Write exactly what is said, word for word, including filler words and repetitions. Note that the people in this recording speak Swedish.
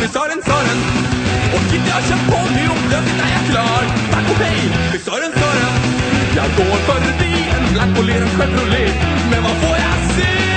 frisören Sören. Och inte jag kör ponny och plötsligt är jag klar. Tack och hej, frisören Sören. Jag går förbi en black och ler en Chevrolet. Men vad får jag se?